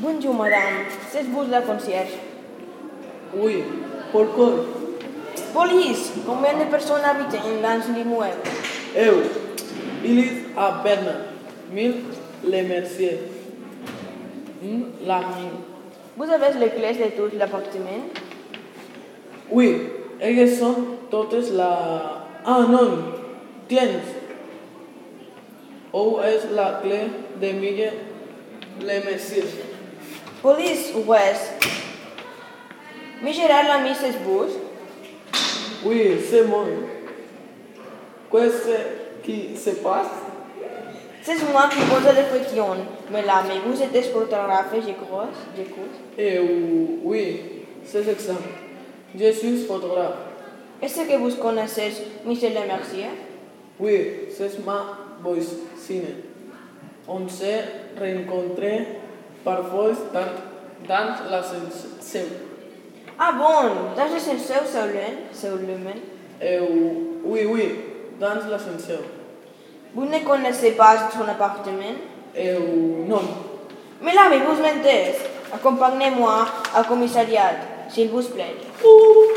Bonjour madame, c'est vous la concierge. Oui, pourquoi? Police, combien de personnes habitent dans l'immeuble? Il est à peine 1000 les messieurs. La mine. Vous avez les clés de tout l'appartement? Oui, elles sont toutes là. Ah non, tienes. Où est la clé de Miguel les messieurs? Police, où est? Mais Gérard l'a mis ses bouches? Oui, c'est moi. Qu'est-ce qui se passe? C'est moi qui pose la question. Mais là, mais vous êtes photographe, je crois. Oui, c'est exact. Je suis photographe. Est-ce que vous connaissez Michel Lemercier? Oui, c'est ma voisine. On s'est rencontrés parfois dans l'ascenseur. Ah bon, dans l'ascenseur seulement? Oui, dans l'ascenseur. Vous ne connaissez pas son appartement? Non. Mais là, mais vous mentez. Accompagnez-moi au commissariat, s'il vous plaît.